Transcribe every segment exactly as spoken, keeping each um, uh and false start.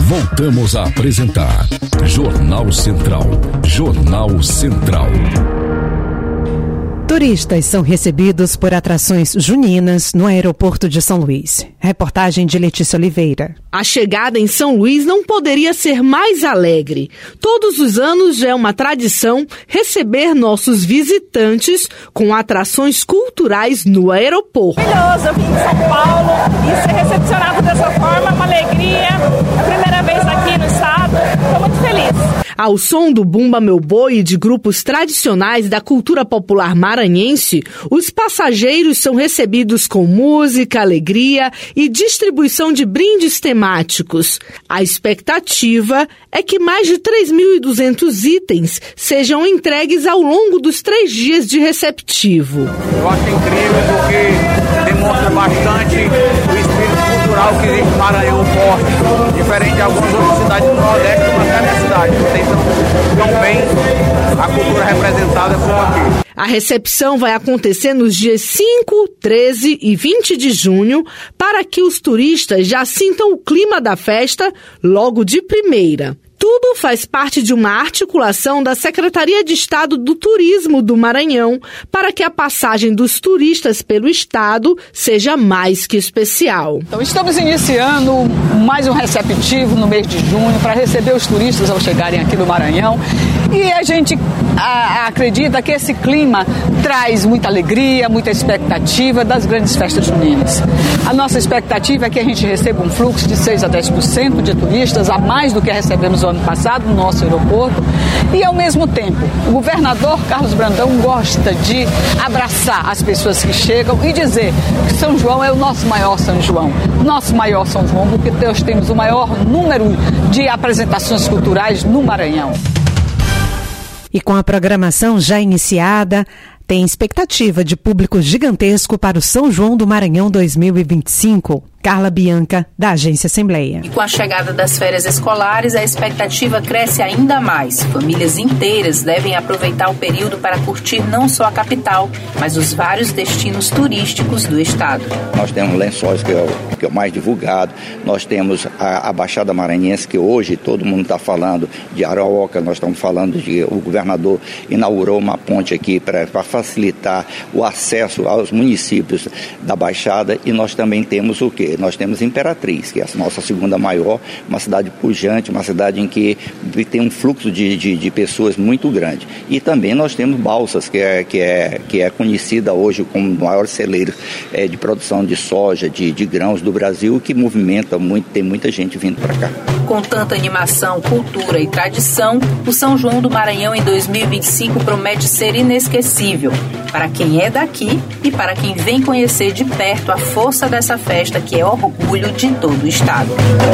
Voltamos a apresentar Jornal Central. Jornal Central. Turistas são recebidos por atrações juninas no aeroporto de São Luís. Reportagem de Letícia Oliveira. A chegada em São Luís não poderia ser mais alegre. Todos os anos já é uma tradição receber nossos visitantes com atrações culturais no aeroporto. Maravilhoso, eu vim de São Paulo e ser recepcionado dessa forma é uma alegria. É a primeira vez aqui no estado, estou muito feliz. Ao som do Bumba Meu Boi e de grupos tradicionais da cultura popular maranhense, os passageiros são recebidos com música, alegria e distribuição de brindes temáticos. A expectativa é que mais de três mil e duzentos itens sejam entregues ao longo dos três dias de receptivo. Eu acho incrível porque demonstra bastante o espírito cultural que existe no Maranhão forte, diferente de algumas outras cidades do Nordeste, mas não é minha cidade. Tão bem a cultura representada como aqui. A recepção vai acontecer nos dias cinco, treze e vinte de junho para que os turistas já sintam o clima da festa logo de primeira. Tudo faz parte de uma articulação da Secretaria de Estado do Turismo do Maranhão para que a passagem dos turistas pelo estado seja mais que especial. Então, estamos iniciando mais um receptivo no mês de junho para receber os turistas ao chegarem aqui no Maranhão. E a gente a, acredita que esse clima traz muita alegria, muita expectativa das grandes festas juninas. A nossa expectativa é que a gente receba um fluxo de seis a dez por cento de turistas, a mais do que recebemos no ano passado no nosso aeroporto. E, ao mesmo tempo, o governador Carlos Brandão gosta de abraçar as pessoas que chegam e dizer que São João é o nosso maior São João. Nosso maior São João, porque nós temos o maior número de apresentações culturais no Maranhão. E com a programação já iniciada, tem expectativa de público gigantesco para o São João do Maranhão dois mil e vinte e cinco. Carla Bianca, da Agência Assembleia. E com a chegada das férias escolares, a expectativa cresce ainda mais. Famílias inteiras devem aproveitar o período para curtir não só a capital, mas os vários destinos turísticos do estado. Nós temos Lençóis, que é o, que é o mais divulgado. Nós temos a, a Baixada Maranhense, que hoje todo mundo está falando de Araoca. Nós estamos falando de... O governador inaugurou uma ponte aqui para facilitar o acesso aos municípios da Baixada. E nós também temos o quê? Nós temos Imperatriz, que é a nossa segunda maior, uma cidade pujante, uma cidade em que tem um fluxo de, de, de pessoas muito grande. E também nós temos Balsas, que é, que é, que é conhecida hoje como o maior celeiro é, de produção de soja, de, de grãos do Brasil, que movimenta muito, tem muita gente vindo para cá. Com tanta animação, cultura e tradição, o São João do Maranhão em dois mil e vinte e cinco promete ser inesquecível para quem é daqui e para quem vem conhecer de perto a força dessa festa que é orgulho de todo o estado.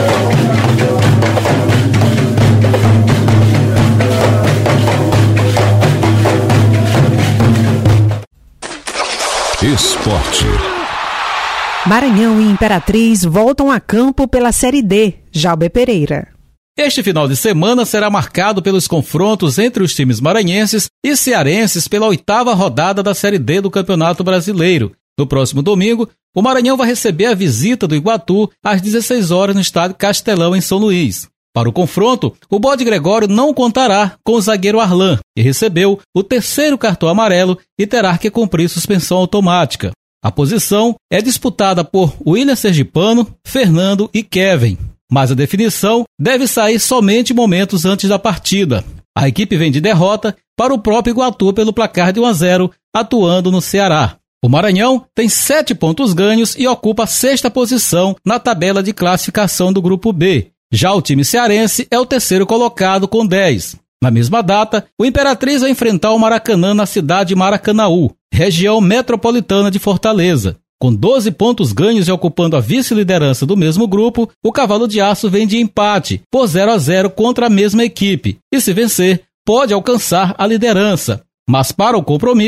Esporte. Maranhão e Imperatriz voltam a campo pela Série D. Jalber Pereira. Este final de semana será marcado pelos confrontos entre os times maranhenses e cearenses pela oitava rodada da Série D do Campeonato Brasileiro. No próximo domingo, o Maranhão vai receber a visita do Iguatu às dezesseis horas no estádio Castelão, em São Luís. Para o confronto, o Bode Gregório não contará com o zagueiro Arlan, que recebeu o terceiro cartão amarelo e terá que cumprir suspensão automática. A posição é disputada por William Sergipano, Fernando e Kevin, mas a definição deve sair somente momentos antes da partida. A equipe vem de derrota para o próprio Iguatu pelo placar de um a zero, atuando no Ceará. O Maranhão tem sete pontos ganhos e ocupa a sexta posição na tabela de classificação do Grupo B. Já o time cearense é o terceiro colocado com dez. Na mesma data, o Imperatriz vai enfrentar o Maracanã na cidade de Maracanaú, região metropolitana de Fortaleza. Com doze pontos ganhos e ocupando a vice-liderança do mesmo grupo, o Cavalo de Aço vem de empate por zero a zero contra a mesma equipe e, se vencer, pode alcançar a liderança. Mas para o compromisso,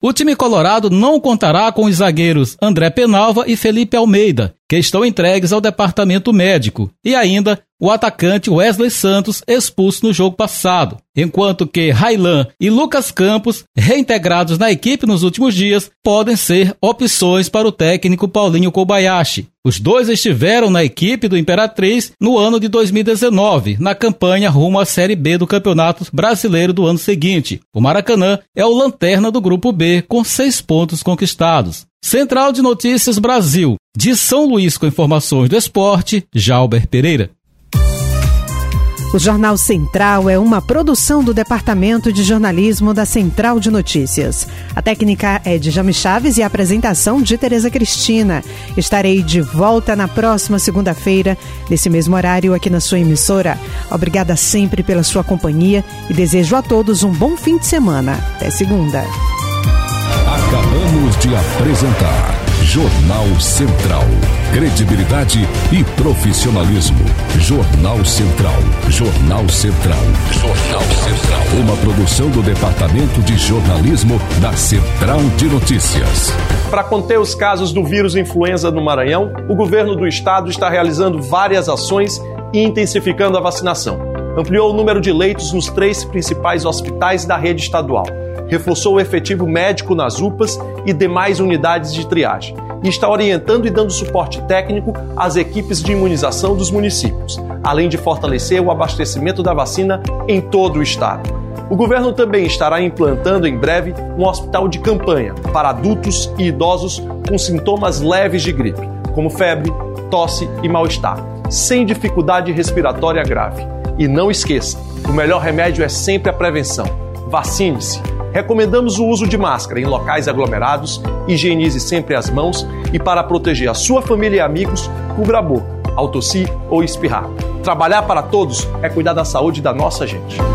O time colorado não contará com os zagueiros André Penalva e Felipe Almeida, que estão entregues ao departamento médico, e ainda o atacante Wesley Santos, expulso no jogo passado, enquanto que Railan e Lucas Campos, reintegrados na equipe nos últimos dias, podem ser opções para o técnico Paulinho Kobayashi. Os dois estiveram na equipe do Imperatriz no ano de dois mil e dezenove, na campanha rumo à Série B do Campeonato Brasileiro do ano seguinte. O Maracanã é o lanterna do Grupo B, com seis pontos conquistados. Central de Notícias Brasil, de São Luís, com informações do esporte, Jalber Pereira. O Jornal Central é uma produção do Departamento de Jornalismo da Central de Notícias. A técnica é de Jami Chaves e a apresentação de Tereza Cristina. Estarei de volta na próxima segunda-feira, nesse mesmo horário aqui na sua emissora. Obrigada sempre pela sua companhia e desejo a todos um bom fim de semana. Até segunda. Acabamos de apresentar Jornal Central. Credibilidade e profissionalismo. Jornal Central. Jornal Central. Jornal Central. Uma produção do Departamento de Jornalismo da Central de Notícias. Para conter os casos do vírus influenza no Maranhão, o governo do estado está realizando várias ações e intensificando a vacinação. Ampliou o número de leitos nos três principais hospitais da rede estadual. Reforçou o efetivo médico nas U P As e demais unidades de triagem. E está orientando e dando suporte técnico às equipes de imunização dos municípios, além de fortalecer o abastecimento da vacina em todo o estado. O governo também estará implantando em breve um hospital de campanha para adultos e idosos com sintomas leves de gripe, como febre, tosse e mal-estar, sem dificuldade respiratória grave. E não esqueça, o melhor remédio é sempre a prevenção. Vacine-se. Recomendamos o uso de máscara em locais aglomerados, higienize sempre as mãos e, para proteger a sua família e amigos, cubra a boca ao tossir ou espirrar. Trabalhar para todos é cuidar da saúde da nossa gente.